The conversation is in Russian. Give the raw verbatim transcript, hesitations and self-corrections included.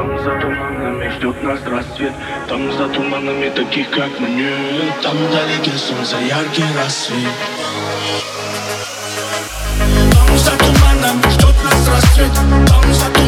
Там за туманами ждет нас рассвет. Там за туманами таких как мы нет. Там вдалеке солнце, яркий рассвет. Там за туманами ждет нас рассвет. Там за